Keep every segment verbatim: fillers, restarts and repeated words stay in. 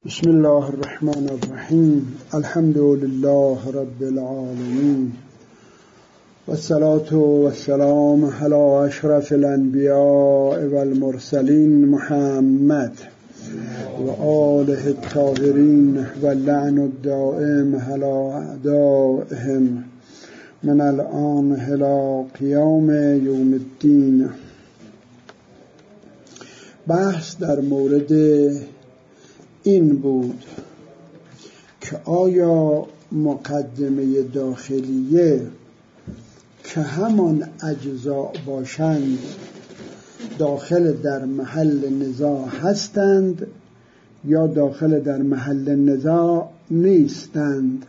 بسم الله الرحمن الرحیم. الحمد لله رب العالمین والصلاة والسلام علی اشرف الانبیاء والمرسلین محمد و آله الطاهرین و لعن الدائم علی اعدائهم من الآن الی قیام یوم الدین. بحث در مورد این بود که آیا مقدمه داخلیه که همان اجزا باشند داخل در محل نزاع هستند یا داخل در محل نزاع نیستند.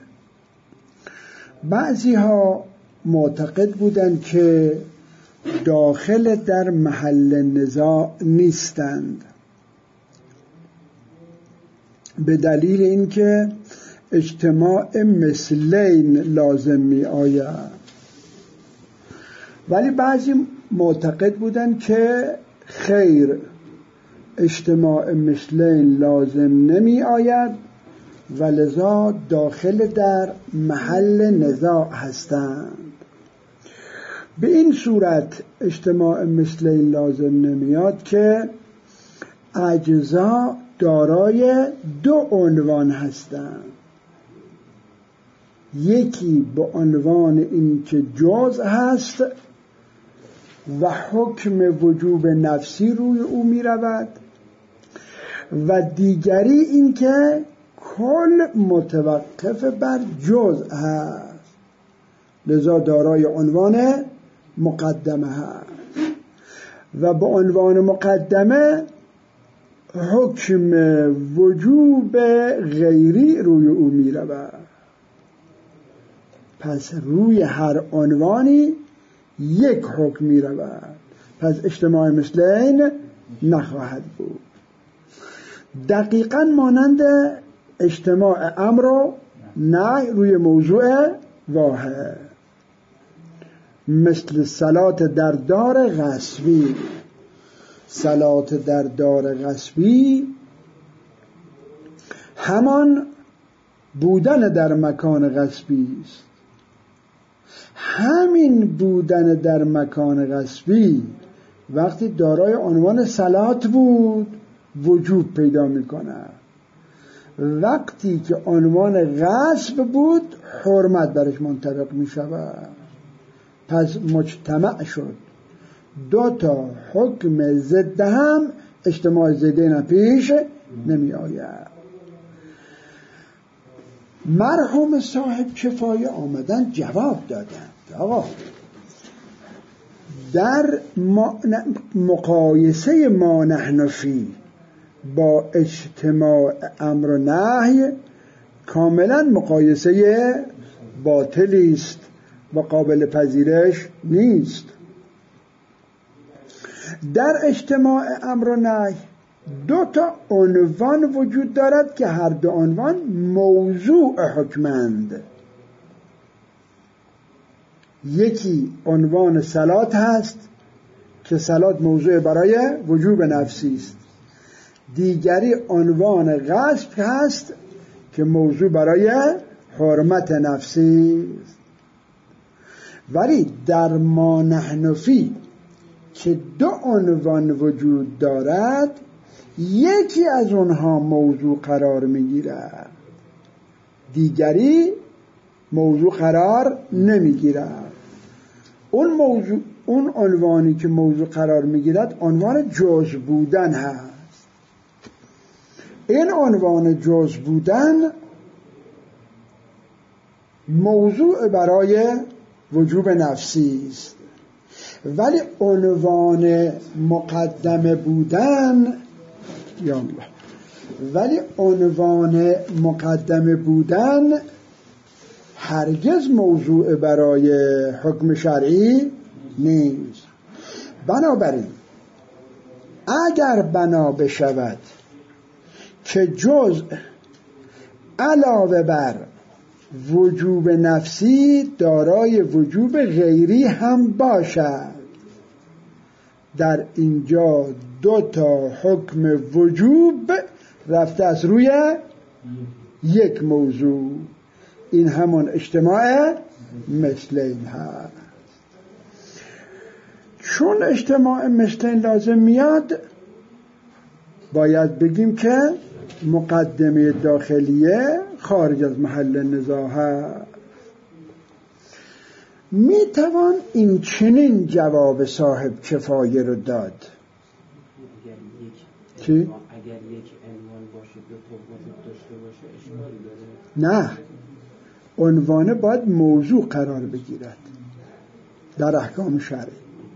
بعضی ها معتقد بودند که داخل در محل نزاع نیستند به دلیل اینکه اجتماع مثلین لازم می آید، ولی بعضی معتقد بودند که خیر، اجتماع مثلین لازم نمی آید و لذا داخل در محل نزاع هستند. به این صورت اجتماع مثلین لازم نمیاد که اجزا دارای دو عنوان هستند، یکی به عنوان این که جزء هست و حکم وجوب نفسی روی او می رود و دیگری این که کل متوقف بر جزء هست، لذا دارای عنوان مقدمه هست و به عنوان مقدمه حکم وجوب غیری روی او می رود. پس روی هر عنوانی یک حکم می رود، پس اجتماع مثلین نخواهد بود. دقیقاً مانند اجتماع امر و نهی روی موضوع واحد، مثل صلات در دار غصبی. صلات در دار غصبی همان بودن در مکان غصبی است. همین بودن در مکان غصبی وقتی دارای عنوان صلات بود وجوب پیدا می کند، وقتی که عنوان غصب بود حرمت برش منطبق می شود. پس مجتمع شد دو تا حکم ضد هم، اجتماع ضدین پیش نمی آید. مرحوم صاحب کفایه آمدن جواب دادند آقا در مقایسه ما نحن فی با اجتماع امر و نهی کاملا مقایسه باطلی است و قابل پذیرش نیست. در اجتماع امر و نهی دو تا عنوان وجود دارد که هر دو عنوان موضوع حکمند. یکی عنوان صلات هست که صلات موضوع برای وجوب نفسی است، دیگری عنوان غصب هست که موضوع برای حرمت نفسی است. ولی در ما نحن فی که دو عنوان وجود دارد، یکی از اونها موضوع قرار میگیرد، دیگری موضوع قرار نمیگیرد. اون موضوع، اون عنوانی که موضوع قرار میگیرد عنوان جزء بودن هست. این عنوان جزء بودن موضوع برای وجوب نفسی است، ولی عنوان مقدمه بودن یا الله ولی عنوان مقدمه بودن هرگز موضوع برای حکم شرعی نیست. بنابراین اگر بنا بشود که جزء علاوه بر وجوب نفسی دارای وجوب غیری هم باشد، در اینجا دو تا حکم وجوب رفته از روی یک موضوع. این همون اجتماع مثلین هست. چون اجتماع مثلین لازم میاد، باید بگیم که مقدمه داخلیه خارج از محل نزاع هست. میتوان این چنین جواب صاحب کفایه رو داد. چی؟ اگر یک عنوان باشه دو تا وجود داشته باشه اشکالی داره؟ نه، عنوان باید موضوع قرار بگیرد در احکام شرعی.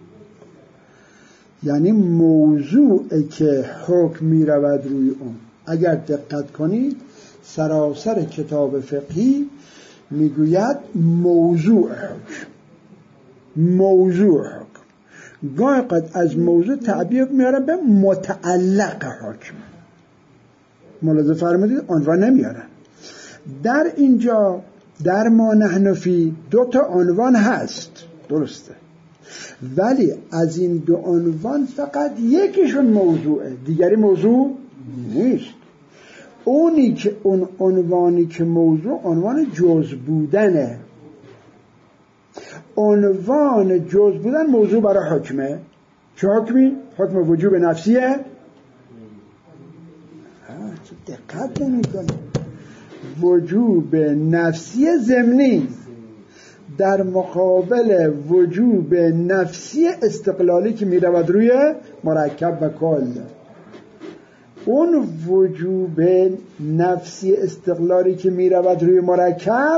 یعنی موضوعی که حکم می رود روی اون. اگر دقت کنید سراسر کتاب فقهی میگوید موضوع حکم، موضوع حکم. گاهی قد از موضوع تعبیر میاره به متعلق حکم. ملاحظه فرمودید عنوان نمیارن. در اینجا در ما نحن فی دو تا عنوان هست، درسته، ولی از این دو عنوان فقط یکیشون موضوعه، دیگری موضوع نیست. اونی که اون عنوانی که موضوع عنوان جز بودنه. عنوان جز بودن موضوع برای حکمه. چه حکمی؟ حکم وجوب نفسیه. دقت نمی کنه. وجوب نفسی ضمنی در مقابل وجوب نفسی استقلالی که می رود روی مرکب و کل. اون وجوب نفسی استقلالی که می رود روی مرکب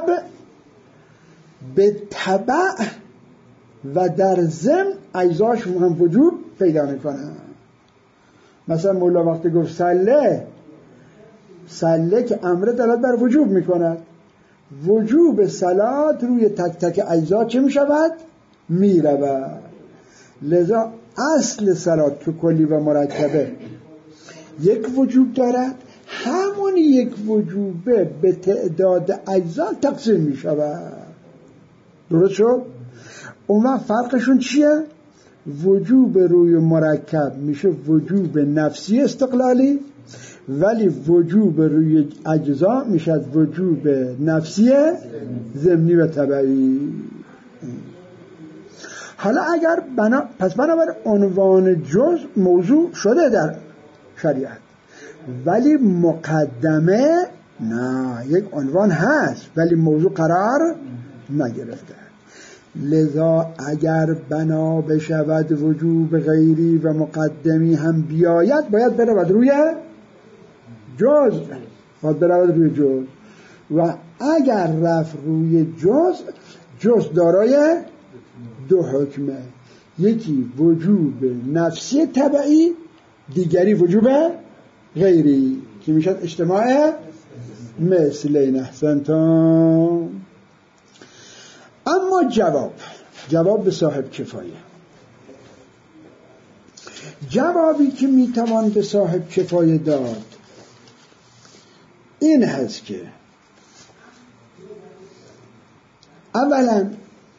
به تبع و در ضمن اجزاش هم وجوب پیدا می کنه. مثلا مولا وقتی گفت سله، سله که امر دلالت بر وجوب می کند، وجوب صلات روی تک تک اجزا چه می شود؟ می رود. لذا اصل صلات تو کلی و مرکبه یک وجوب دارد، همون یک وجوبه به تعداد اجزا تقسیم می شود. درست شد؟ اون وقت فرقشون چیه؟ وجوب روی مرکب میشه وجوب نفسی استقلالی، ولی وجوب روی اجزا میشه وجوب نفسی ضمنی و تبعی. حالا اگر بنا پس بنابر عنوان جز موضوع شده در شریعت، ولی مقدمه نه، یک عنوان هست ولی موضوع قرار نگرفته. لذا اگر بنا بشود وجوب غیری و مقدمی هم بیاید، باید برود روی جز، باید برود روی جز. و اگر رفت روی جز، جز دارای دو حکمه، یکی وجوب نفسی تبعی، دیگری وجوب غیری که میشد اجتماع مثلین. احسنتم. اما جواب جواب به صاحب کفایه، جوابی که میتوان به صاحب کفایه داد این هست که اولا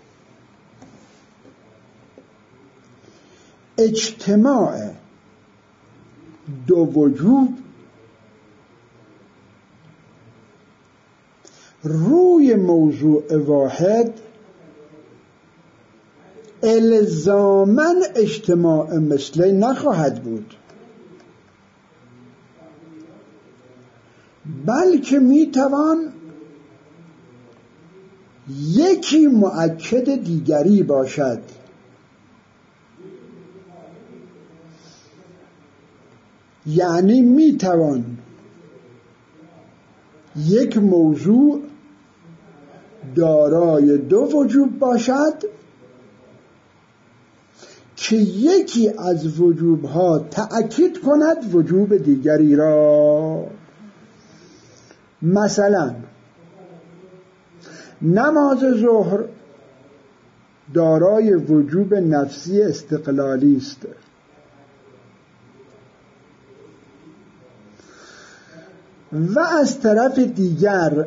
اجتماع دو وجوب روی موضوع واحد الزاماً اجتماع مثلی نخواهد بود، بلکه میتوان یکی مؤکد دیگری باشد. یعنی میتوان یک موضوع دارای دو وجوب باشد که یکی از وجوبها تأکید کند وجوب دیگری را. مثلا نماز ظهر دارای وجوب نفسی استقلالی است، و از طرف دیگر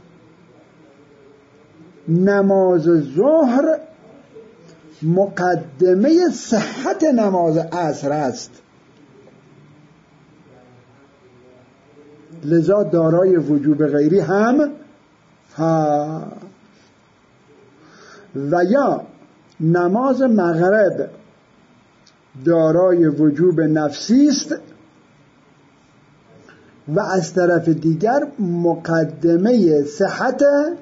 نماز ظهر مقدمه صحت نماز عصر است. لذا دارای وجوب غیری هم ها. و یا نماز مغرب دارای وجوب نفسی است و از طرف دیگر مقدمه صحت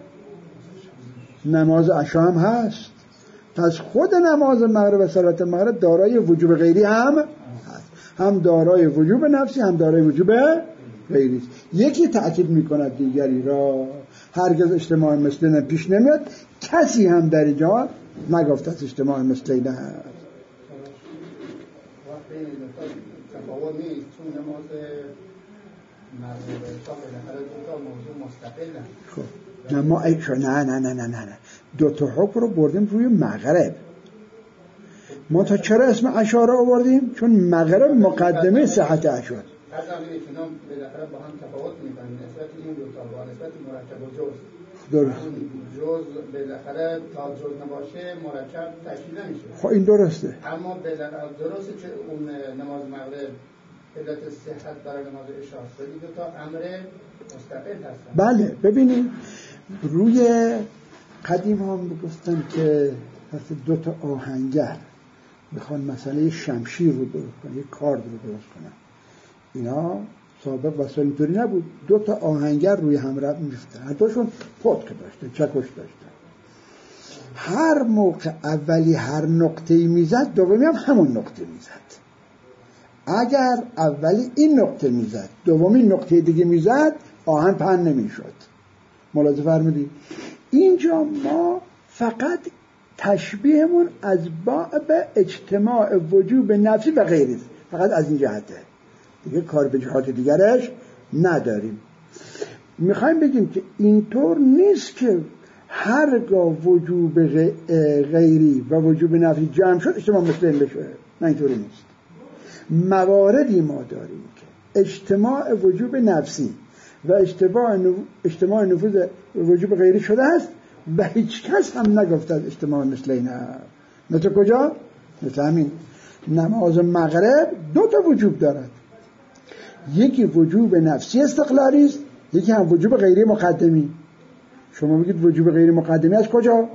نماز عشا هم هست. پس خود نماز مغرب و صلات مغرب دارای وجوب غیری هم هست، هم دارای وجوب نفسی هم دارای وجوب غیری. یکی تأکید میکند دیگری را، هرگز اجتماع مثلین پیش نمیاد. کسی هم در اینجا نگفت از اجتماع مثلین هست. تفاوت نیست چون نماز مغرب و عشا بالاخره دو تا موضوع مستقلن. خب نه ما ایشا نه نه نه نه نه دو تا حکم رو بردیم روی مغرب. ما تا چرا اسم عشا رو آوردیم؟ چون مغرب مقدمه صحت عشا. هر زمینی که اینا بالاخره با هم تفاوت میکنن نسبت این دو تا با نسبت مرکب و جز. درست. جز بالاخره تا جز نباشه مرکب تشکیل نمیشه. خب این درسته. اما بالاخره درسته که اون نماز مغرب علت صحت برای نماز عشا است، ولی دو تا امر مستقل هستن. بله ببینید روی قدیم هم میگفتن که وقتی دو تا آهنگر میخوان مسئله شمشیر رو درست کنن، یک کارد رو درست کنن، اینا سابق وسایل اینطوری نبود، دو تا آهنگر روی هم رفت میفتن، هر دوشون پتک داشته، چکش داشته. هر موقع اولی هر نقطه‌ای میزد دومی هم همون نقطه میزد. اگر اولی این نقطه میزد دومی نقطه دیگه میزد آهن پهن نمیشد. ملاحظه فرمودید؟ اینجا ما فقط تشبیهمون از باب اجتماع وجوب نفسی و غیره، فقط از این جهته، دیگه کار به جهات دیگرش نداریم. میخوایم بگیم که اینطور نیست که هرگاه وجوب غیری و وجوب نفسی جمع شد اجتماع مثلین بشه، نه اینطوری نیست. مواردی ما داریم که اجتماع وجوب نفسی و اجتماع اجتماع نفوذ وجوب غیری شده است و هیچ کس هم نگفته از اجتماع مثلین هست. مثل کجا؟ مثل همین نماز مغرب دو تا وجوب دارد، یکی وجوب نفسی استقلالی است، یکی هم وجوب غیری مقدمی. شما بگید وجوب غیری مقدمی از کجا؟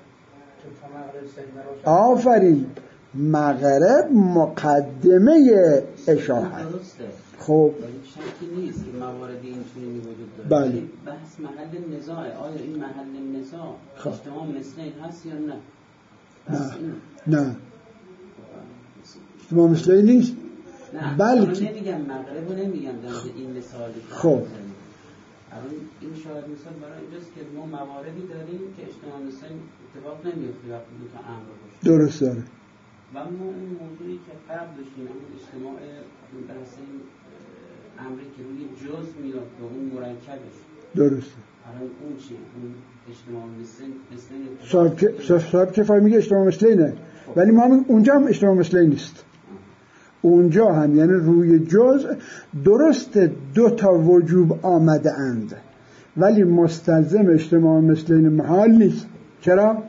آفرین، مغرب مقدمه عشا هست. خب ولی شکی نیست که مواردی اینچنینی وجود داره. بله. بحث محل نزاعه، آیا این محل نزاع خب. اجتماع مثلین هست یا نه؟ نه نه اجتماع مثلین نیست. نه بلکه نمیگم مغرب رو نمیگم در این مثالی. خب الان این شاید مثال برای اینجاست که ما مواردی داریم که اجتماع مثلین اتفاق نمیفته وقتی دو تا امر باشه. درست داره. و ما این موضوعی که قبل داشتیم این اجتماع بحث این امری که روی جز میاد به اون مرکبش. درسته. الان اون چیه؟ اون اجتماع مثلین مثلین صاحب کفایه میگه اجتماع مثلینه، ولی ما هم اونجا هم اجتماع مثلین نیست. اونجا هم یعنی روی جز درست دو تا وجوب آمده اند ولی مستلزم اجتماع مثلین محال نیست. چرا؟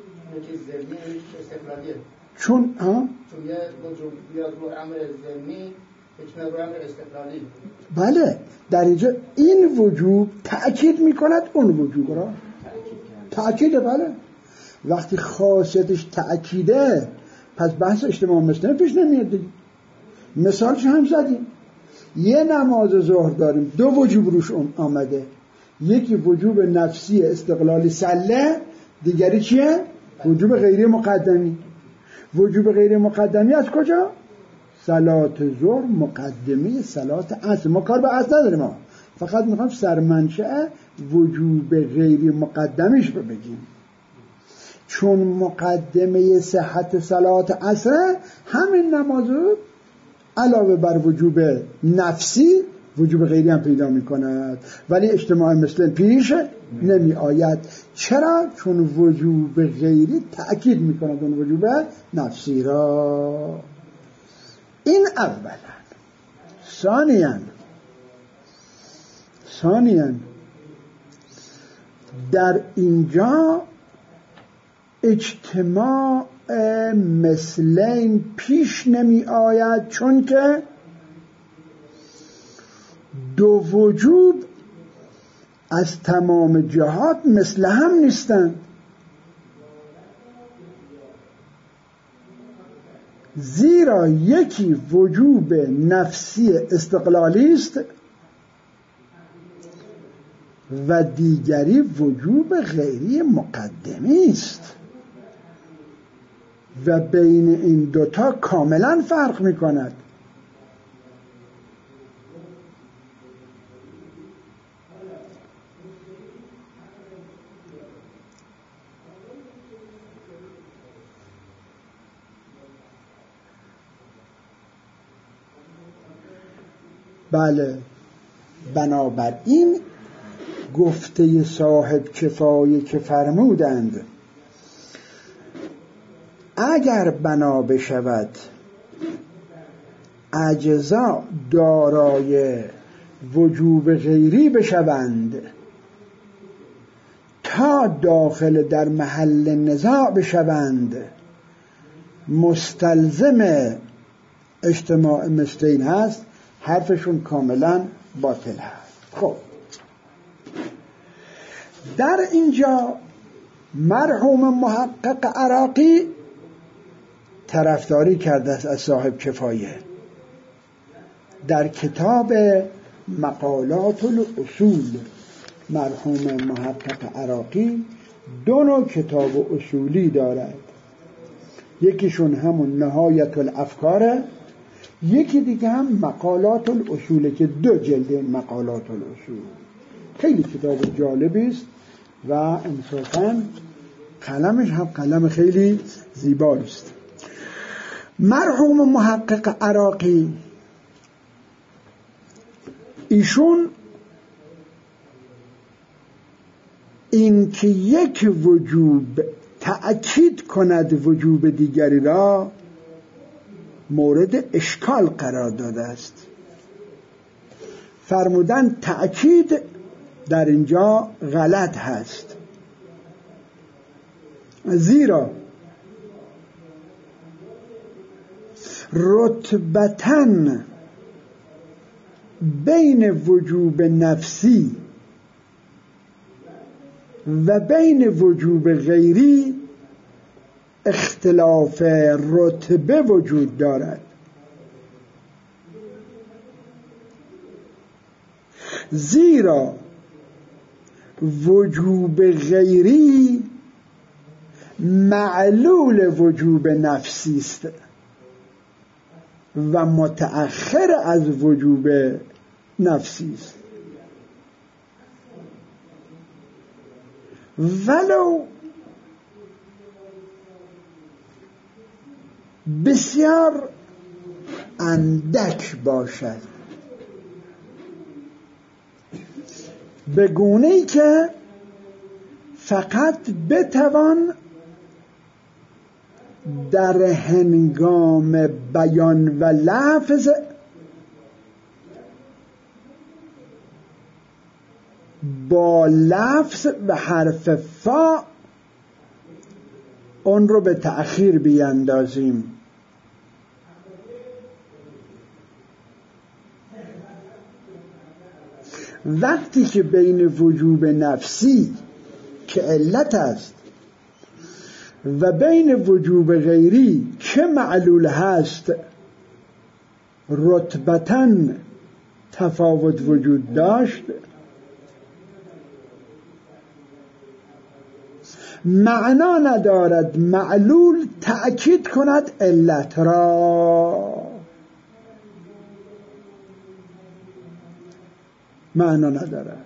چون ها؟ چون یه وجوب بیاد رو امر ضمنی اجتماع رو امر استقلالی. بله در اینجا این وجوب تأکید میکند اون وجوب را تأکیده. بله وقتی خاصیتش تأکیده پس بحث اجتماع مثلین پیش نمیاد دیگه. مثالش هم زدیم، یه نماز ظهر داریم دو وجوب روش آمده، یکی وجوب نفسی استقلالی سله، دیگری چیه؟ وجوب غیری مقدمی. وجوب غیری مقدمی از کجا؟ صلات ظهر مقدمه صلات عصر. ما کار به عصر نداریم، ما فقط میخوام سرمنشأ وجوب غیری مقدمیش رو بگیم. چون مقدمه صحت صلات عصر همین نمازو علاوه بر وجوب نفسی وجوب غیری هم پیدا می کند، ولی اجتماع مثلین پیش نمی آید. چرا؟ چون وجوب غیری تأکید می کند اون وجوب نفسی را. این اولا. ثانیاً ثانیاً در اینجا اجتماع مثلین پیش نمی آید چون که دو وجوب از تمام جهات مثل هم نیستند، زیرا یکی وجوب نفسی استقلالی است و دیگری وجوب غیری مقدمی است و بین این دوتا کاملا فرق می کند. بله، بنابراین گفته صاحب کفایه که فرمودند اگر بنا بشود اجزا دارای وجوب غیری بشوند تا داخل در محل نزاع بشوند، مستلزم اجتماع مثلین هست، حرفشون کاملا باطل هست. خب در اینجا مرحوم محقق عراقی طرفداری کرده است از صاحب کفایه. در کتاب مقالات الاصول مرحوم محقق عراقی دو نوع کتاب اصولی دارد، یکیشون همون نهایت الافکاره، یکی دیگه هم مقالات الاصوله که دو جلد مقالات الاصول. خیلی کتاب جالبی است و انصافاً قلمش هم قلم خیلی زیبایی است. مرحوم محقق عراقی ایشون این که یک وجوب تأکید کند وجوب دیگری را مورد اشکال قرار داده است. فرمودن تأکید در اینجا غلط هست، زیرا رتبتاً بین وجوب نفسی و بین وجوب غیری اختلاف رتبه وجود دارد، زیرا وجوب غیری معلول وجوب نفسی است و متأخر از وجوب نفسی است. ولو بسیار اندک باشد، به گونه‌ای که فقط بتوان در هنگام بیان و لفظ با لفظ و حرف فا اون رو به تأخیر بیندازیم. وقتی که بین وجوب نفسی که علت است و بین وجوب غیری که معلول هست رتبتاً تفاوت وجود داشت، معنا ندارد معلول تأکید کند علت را، معنا ندارد.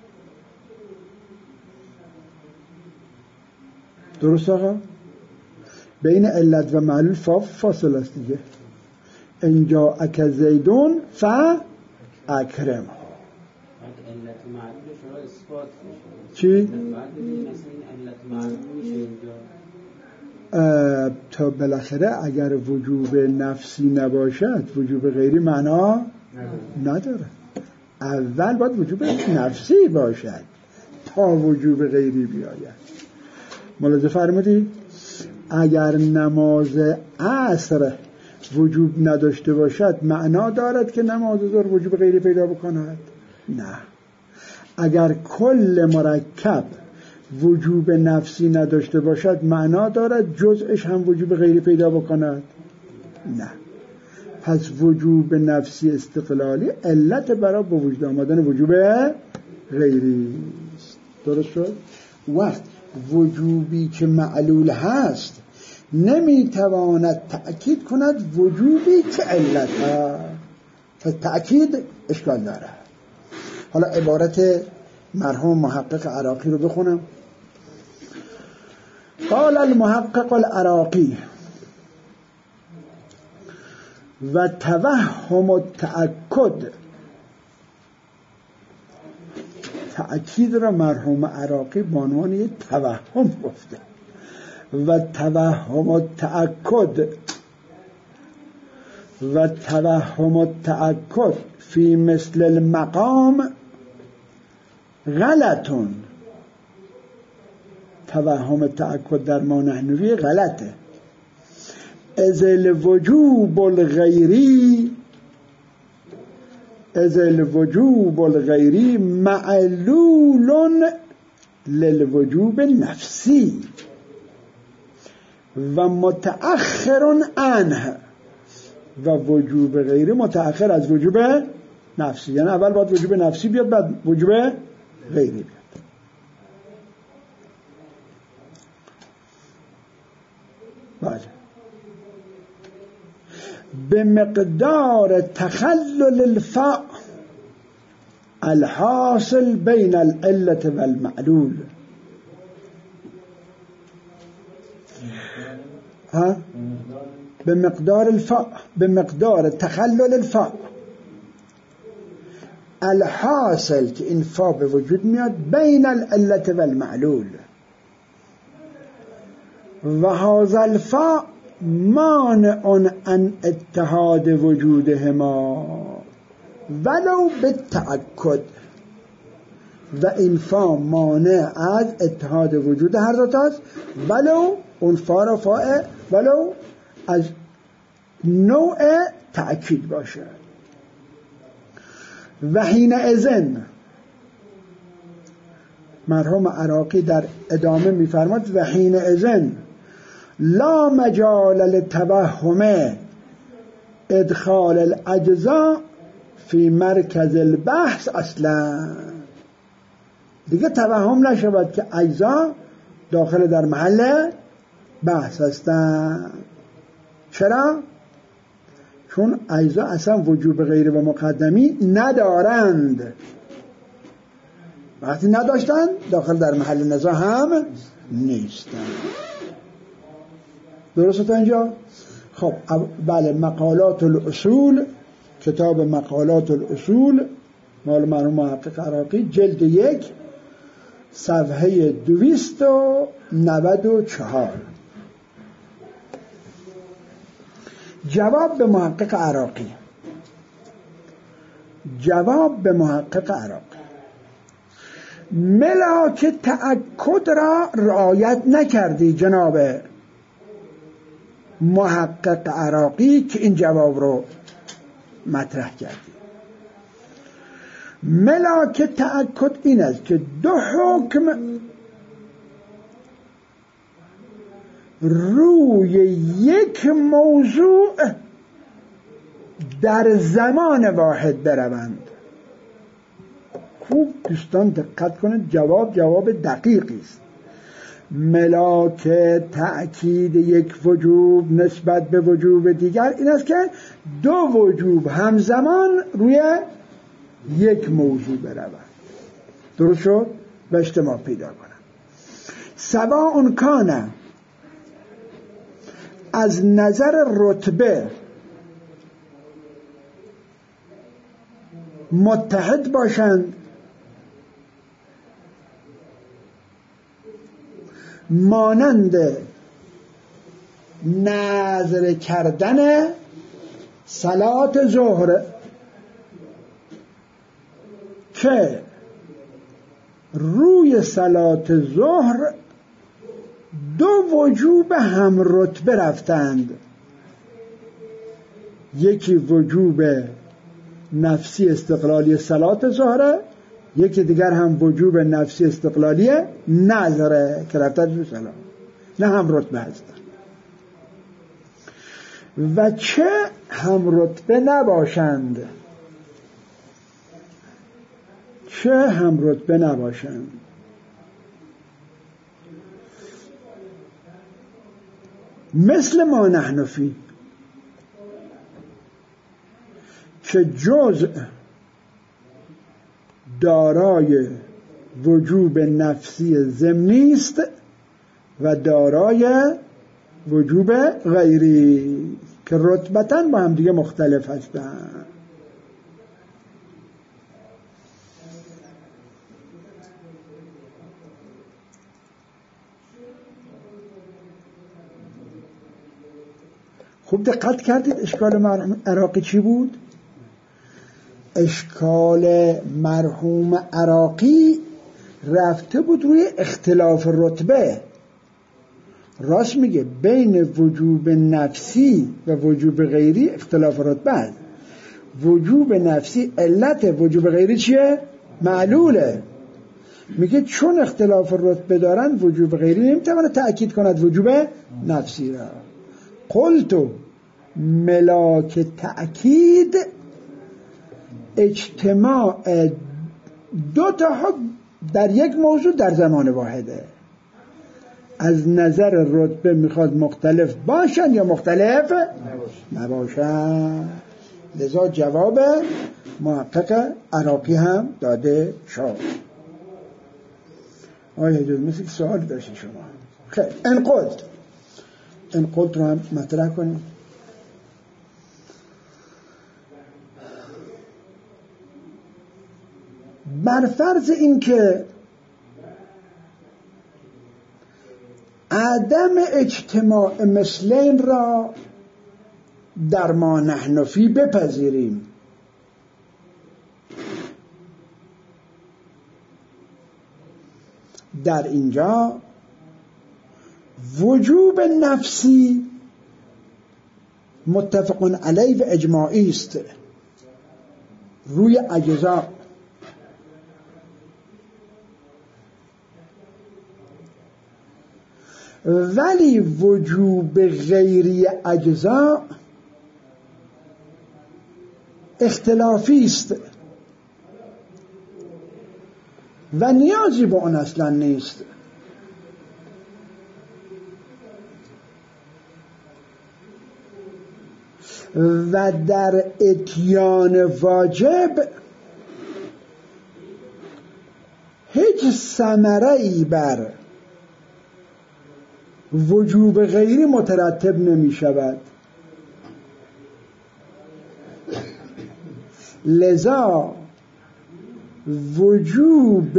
درست آقا؟ بین علت و معلول فاصله است دیگه. اینجا اک زیدون ف اکرم. علت و معلول شما اثبات میشه. چی؟ تا بالاخره اگر وجوب نفسی نباشد وجوب غیری معنا نداره. اول باید وجوب نفسی باشد تا وجوب غیری بیاید. ملاحظه فرمودید؟ اگر نماز عصر وجوب نداشته باشد معنا دارد که نماز ظهر وجوب غیری پیدا بکند؟ نه. اگر کل مرکب وجوب نفسی نداشته باشد معنا دارد جزءش هم وجوب غیری پیدا بکند؟ نه. پس وجوب نفسی استقلالی علت برای به وجود آمدن وجوب غیری است. درست شد؟ وقت وجوبی که معلول هست نمیتواند تأکید کند وجوبی که علت هست. پس تأکید اشکال داره. حالا عبارت مرحوم محقق عراقی رو بخونم. قال المحقق العراقی و توهم التأکد، تأکید را مرحوم عراقی به عنوان یک توهم گفته. و توهم التأکد و توهم التأکد فی مثل المقام غلطون. توهم تأکد در ما نحنوی غلطه. از الوجوب الغیری از الوجوب الغیری معلول للوجوب نفسی و متأخر عنه، و وجوب غیری متأخر از وجوب نفسی. یعنی اول باید وجوب نفسی بیاد بعد وجوب غیری بیاد. بله. به مقدار تخلل الفاء الحاصل بین العلة والمعلول. ها؟ به مقدار الفاء، به مقدار تخلل الفاء الحاصل که این فا به وجود میاد بین العلة والمعلول، و هذا الفاء مانع عن اتحاد وجودهما ولو بالتأکد، و این فا مانع از اتحاد وجود هر دو تاست ولو اون فا را فا ولو از نوع تأکید باشه. و حین اذن مرحوم عراقی در ادامه میفرماد و حین اذن لا مجال لتوهم ادخال الاجزاء فی مرکز البحث اصلا. دیگه توهم نشود که اجزا داخل در محل بحث هستن. چرا؟ چون اجزا اصلا وجوب غیر و مقدمی ندارند. وقتی نداشتن داخل در محل نزاع هم نیستن. درسته تا اینجا؟ خب بله. مقالات الاصول، کتاب مقالات الاصول مال مرحوم محقق عراقی، جلد یک، صفحه دویست و نود و چهار. جواب به محقق عراقی. جواب به محقق عراقی: ملاک تأکد را رعایت نکردی جناب محقق عراقی که این جواب رو مطرح کردی. ملاک تأکد این است که دو حکم روی یک موضوع در زمان واحد بروند. خوب دوستان دقت کنید، جواب جواب دقیقی است. ملاک تأکید یک وجوب نسبت به وجوب دیگر این است که دو وجوب همزمان روی یک موضوع بروند. درست شد؟ و اجتماع پیدا کنند. سواء کان از نظر رتبه متحد باشند، مانند نظر کردن صلات ظهر که روی صلات ظهر دو وجوب هم رتبه رفتند. یکی وجوب نفسی استقلالی صلات ظهره، یکی دیگر هم وجوب نفسی استقلالی نظره که رفتن رو سلام، نه هم رتبه هستن. و چه هم رتبه نباشند، چه هم رتبه نباشند. مثل ما نحن فی که جزء دارای وجوب نفسی ضمنی است و دارای وجوب غیری که رتبتاً با هم دیگه مختلف هستند. خوب دقت کردید اشکال مرحوم عراقی چی بود؟ اشکال مرحوم عراقی رفته بود روی اختلاف رتبه. راست میگه بین وجوب نفسی و وجوب غیری اختلاف رتبه است. وجوب نفسی علت، وجوب غیری چیه؟ معلوله. میگه چون اختلاف رتبه دارن وجوب غیری نمیتونه تأکید کند وجوب نفسی را. قلتو ملاک تأکید اجتماع دو تا در یک موضوع در زمان واحده. از نظر رتبه میخواد مختلف باشن یا مختلف نباشن. لذا جواب محقق عراقی هم داده شد. آیا جز مثل سوال داشتی شما؟ خیلی انقلت انقلت رو هم مطرح کنیم. بر فرض این که عدم اجتماع مثلین را در ما نحن فی بپذیریم، در اینجا وجوب نفسی متفق علیه و اجماعی است روی اجزا، ولی وجوب غیری اجزا اختلافی است و نیازی به اون اصلا نیست. و در اتیان واجب هیچ ثمره‌ای بر وجوب غیری مترتب نمی شود. لذا وجوب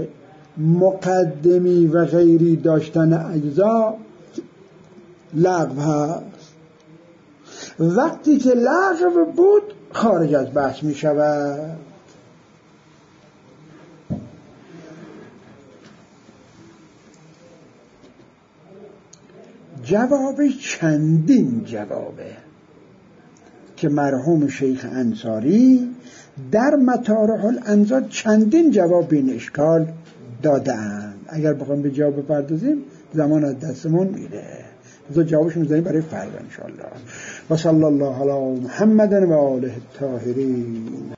مقدمی و غیری داشتن اجزا لغو هست. وقتی که لغو بود خارج از بحث می شود. جوابش چندین جوابه که مرحوم شیخ انصاری در مطارح الامزاد چندین جواب به این اشکال دادن. اگر بخوام به جواب بپردازیم زمان از دستمون میره. از جوابش میذاریم برای فردا ان شاء الله. و صلی الله علی محمد و آله الطاهرین.